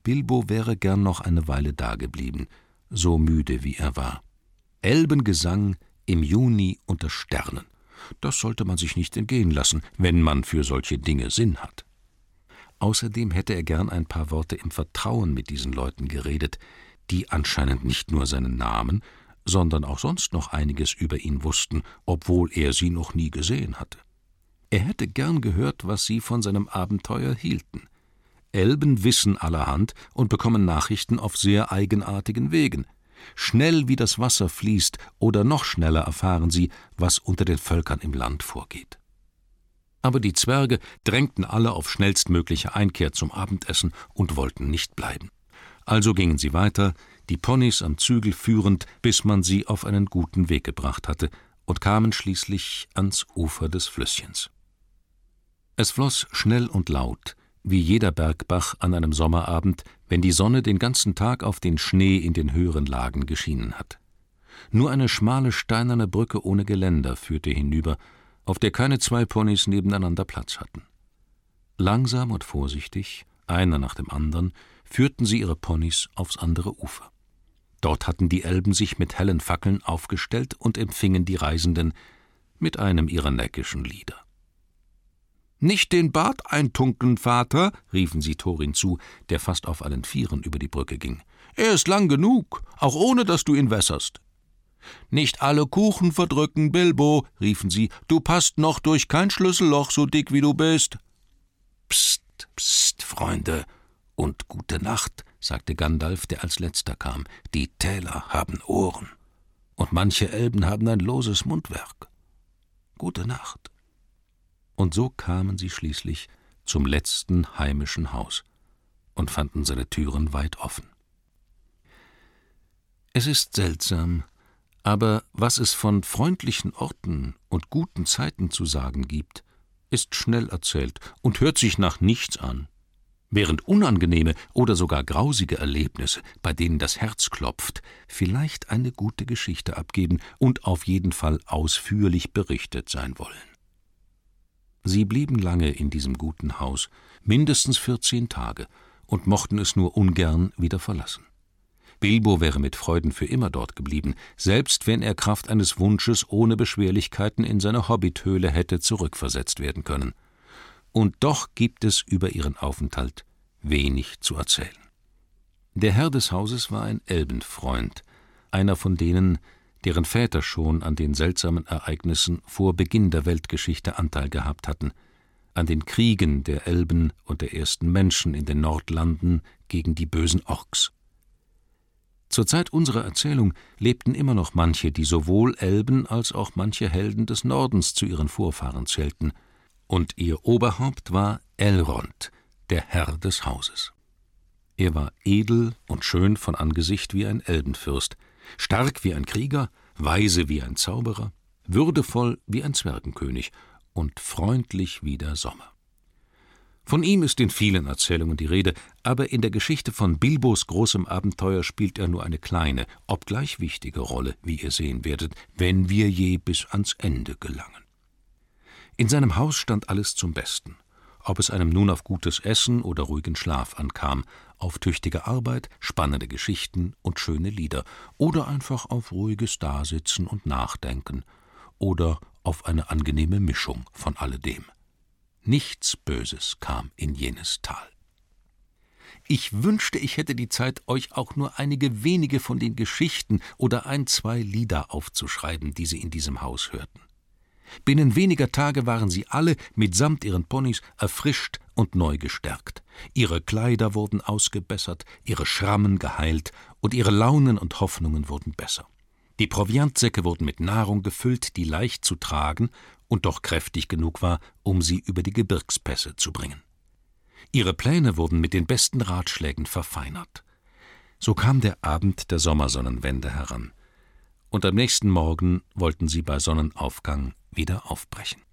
Bilbo wäre gern noch eine Weile dageblieben, so müde wie er war. Elbengesang im Juni unter Sternen. Das sollte man sich nicht entgehen lassen, wenn man für solche Dinge Sinn hat. Außerdem hätte er gern ein paar Worte im Vertrauen mit diesen Leuten geredet, die anscheinend nicht nur seinen Namen, sondern auch sonst noch einiges über ihn wussten, obwohl er sie noch nie gesehen hatte. Er hätte gern gehört, was sie von seinem Abenteuer hielten. Elben wissen allerhand und bekommen Nachrichten auf sehr eigenartigen Wegen. Schnell wie das Wasser fließt oder noch schneller erfahren sie, was unter den Völkern im Land vorgeht. Aber die Zwerge drängten alle auf schnellstmögliche Einkehr zum Abendessen und wollten nicht bleiben. Also gingen sie weiter, die Ponys am Zügel führend, bis man sie auf einen guten Weg gebracht hatte, und kamen schließlich ans Ufer des Flüsschens. Es floss schnell und laut, wie jeder Bergbach an einem Sommerabend, wenn die Sonne den ganzen Tag auf den Schnee in den höheren Lagen geschienen hat. Nur eine schmale steinerne Brücke ohne Geländer führte hinüber, auf der keine zwei Ponys nebeneinander Platz hatten. Langsam und vorsichtig, einer nach dem anderen, führten sie ihre Ponys aufs andere Ufer. Dort hatten die Elben sich mit hellen Fackeln aufgestellt und empfingen die Reisenden mit einem ihrer neckischen Lieder. »Nicht den Bart eintunken, Vater«, riefen sie Thorin zu, der fast auf allen Vieren über die Brücke ging. »Er ist lang genug, auch ohne dass du ihn wässerst.« »Nicht alle Kuchen verdrücken, Bilbo«, riefen sie, »du passt noch durch kein Schlüsselloch, so dick wie du bist.« »Psst, psst, Freunde, und gute Nacht«, sagte Gandalf, der als letzter kam, »die Täler haben Ohren, und manche Elben haben ein loses Mundwerk. Gute Nacht.« Und so kamen sie schließlich zum letzten heimischen Haus und fanden seine Türen weit offen. Es ist seltsam, aber was es von freundlichen Orten und guten Zeiten zu sagen gibt, ist schnell erzählt und hört sich nach nichts an, während unangenehme oder sogar grausige Erlebnisse, bei denen das Herz klopft, vielleicht eine gute Geschichte abgeben und auf jeden Fall ausführlich berichtet sein wollen. Sie blieben lange in diesem guten Haus, mindestens 14 Tage, und mochten es nur ungern wieder verlassen. Bilbo wäre mit Freuden für immer dort geblieben, selbst wenn er Kraft eines Wunsches ohne Beschwerlichkeiten in seine Hobbithöhle hätte zurückversetzt werden können. Und doch gibt es über ihren Aufenthalt wenig zu erzählen. Der Herr des Hauses war ein Elbenfreund, einer von denen, deren Väter schon an den seltsamen Ereignissen vor Beginn der Weltgeschichte Anteil gehabt hatten, an den Kriegen der Elben und der ersten Menschen in den Nordlanden gegen die bösen Orks. Zur Zeit unserer Erzählung lebten immer noch manche, die sowohl Elben als auch manche Helden des Nordens zu ihren Vorfahren zählten, und ihr Oberhaupt war Elrond, der Herr des Hauses. Er war edel und schön von Angesicht wie ein Elbenfürst, stark wie ein Krieger, weise wie ein Zauberer, würdevoll wie ein Zwergenkönig und freundlich wie der Sommer. Von ihm ist in vielen Erzählungen die Rede, aber in der Geschichte von Bilbos großem Abenteuer spielt er nur eine kleine, obgleich wichtige Rolle, wie ihr sehen werdet, wenn wir je bis ans Ende gelangen. In seinem Haus stand alles zum Besten, ob es einem nun auf gutes Essen oder ruhigen Schlaf ankam, auf tüchtige Arbeit, spannende Geschichten und schöne Lieder, oder einfach auf ruhiges Dasitzen und Nachdenken, oder auf eine angenehme Mischung von alledem. Nichts Böses kam in jenes Tal. Ich wünschte, ich hätte die Zeit, euch auch nur einige wenige von den Geschichten oder 1, 2 Lieder aufzuschreiben, die sie in diesem Haus hörten. Binnen weniger Tage waren sie alle, mitsamt ihren Ponys, erfrischt und neu gestärkt. Ihre Kleider wurden ausgebessert, ihre Schrammen geheilt und ihre Launen und Hoffnungen wurden besser. Die Proviantsäcke wurden mit Nahrung gefüllt, die leicht zu tragen und doch kräftig genug war, um sie über die Gebirgspässe zu bringen. Ihre Pläne wurden mit den besten Ratschlägen verfeinert. So kam der Abend der Sommersonnenwende heran, und am nächsten Morgen wollten sie bei Sonnenaufgang wieder aufbrechen.